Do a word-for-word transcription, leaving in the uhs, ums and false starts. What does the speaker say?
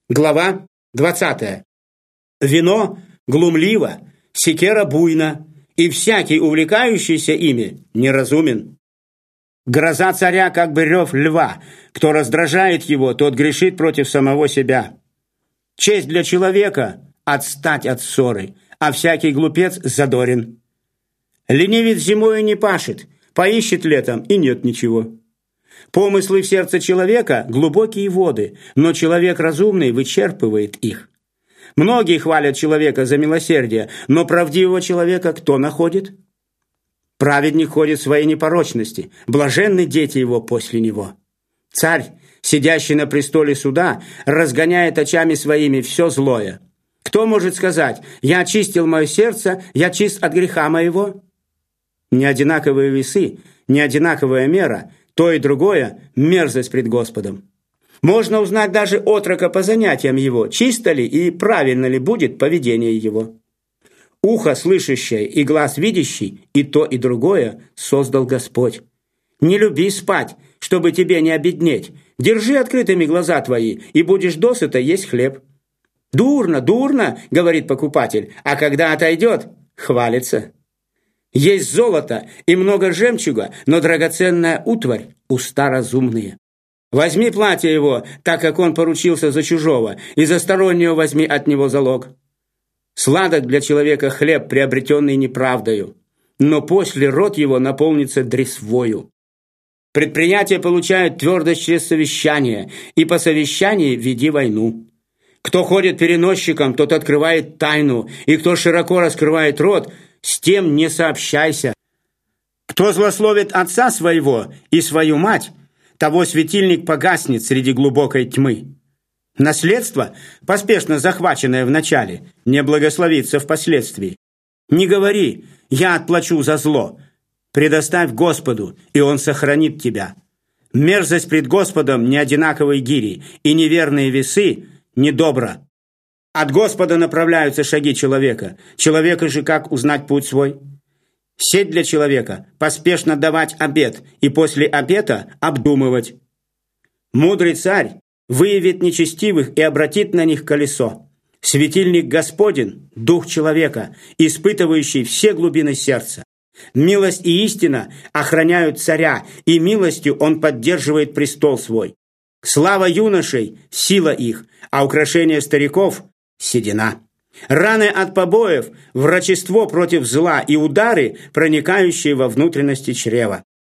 Глава двадцатая. Вино глумливо, секера буйна, и всякий, увлекающийся ими, неразумен. Гроза царя, как бы рев льва, кто раздражает его, тот грешит против самого себя. Честь для человека – отстать от ссоры, а всякий глупец задорен. Ленивец зимою не пашет, поищет летом, и нет ничего. Помыслы в сердце человека – глубокие воды, но человек разумный вычерпывает их. Многие хвалят человека за милосердие, но правдивого человека кто находит? Праведник ходит в своей непорочности, блаженны дети его после него. Царь, сидящий на престоле суда, разгоняет очами своими все злое. Кто может сказать: «Я очистил мое сердце, я чист от греха моего»? Не одинаковые весы, не одинаковая мера, то и другое – мерзость пред Господом. Можно узнать даже отрока по занятиям его, чисто ли и правильно ли будет поведение его. Ухо слышащее и глаз видящий, и то, и другое создал Господь. Не люби спать, чтобы тебе не обеднеть. Держи открытыми глаза твои, и будешь досыта есть хлеб. «Дурно, дурно», — говорит покупатель, а когда отойдет, хвалится. Есть золото и много жемчуга, но драгоценная утварь – уста разумные. Возьми платье его, так как он поручился за чужого, и за стороннего возьми от него залог. Сладок для человека хлеб, приобретенный неправдою, но после рот его наполнится дресвою. Предприятия получают твердость через совещание, и по совещании веди войну. Кто ходит переносчиком, тот открывает тайну, и кто широко раскрывает рот, с тем не сообщайся. Кто злословит отца своего и свою мать, того светильник погаснет среди глубокой тьмы. Наследство, поспешно захваченное вначале, не благословится впоследствии. Не говори: «Я отплачу за зло». Предоставь Господу, и Он сохранит тебя. Мерзость пред Господом не одинаковой гири, и неверные весы недобро. От Господа направляются шаги человека. Человека же как узнать путь свой? Сеть для человека – поспешно давать обет, и после обета обдумывать. Мудрый царь выявит нечестивых и обратит на них колесо. Светильник Господень – дух человека, испытывающий все глубины сердца. Милость и истина охраняют царя, и милостью он поддерживает престол свой. Слава юношей – сила их, а украшение стариков – седина. Раны от побоев – врачество против зла, и удары, проникающие во внутренности чрева.